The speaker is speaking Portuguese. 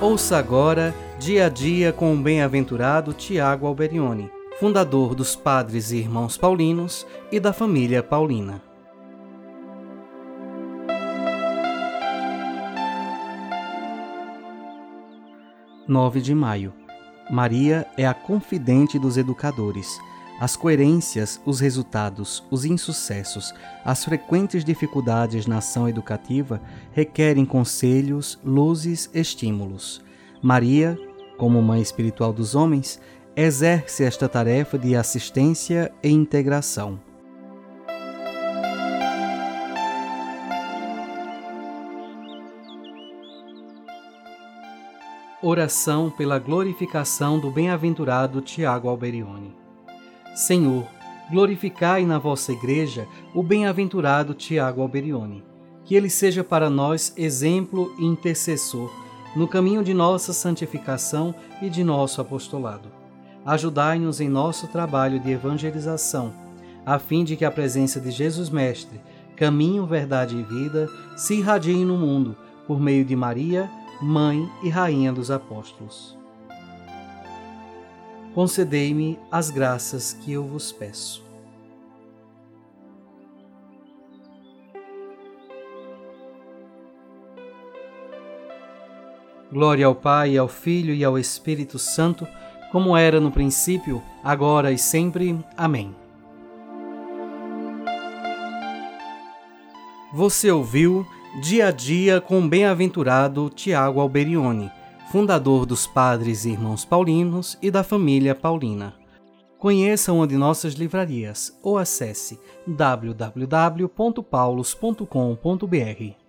Ouça agora Dia a Dia com o bem-aventurado Tiago Alberione, fundador dos Padres e Irmãos Paulinos e da família Paulina. (9 de maio). Maria é a confidente dos educadores. As coerências, os resultados, os insucessos, as frequentes dificuldades na ação educativa requerem conselhos, luzes, estímulos. Maria, como mãe espiritual dos homens, exerce esta tarefa de assistência e integração. Oração pela glorificação do bem-aventurado Tiago Alberione. Senhor, glorificai na vossa Igreja o bem-aventurado Tiago Alberione, que ele seja para nós exemplo e intercessor no caminho de nossa santificação e de nosso apostolado. Ajudai-nos em nosso trabalho de evangelização, a fim de que a presença de Jesus Mestre, caminho, verdade e vida, se irradie no mundo por meio de Maria, Mãe e Rainha dos Apóstolos. Concedei-me as graças que eu vos peço. Glória ao Pai, ao Filho e ao Espírito Santo, como era no princípio, agora e sempre. Amém. Você ouviu Dia a Dia com o bem-aventurado Tiago Alberione, fundador dos Padres e Irmãos Paulinos e da família Paulina. Conheça uma de nossas livrarias ou acesse www.paulos.com.br.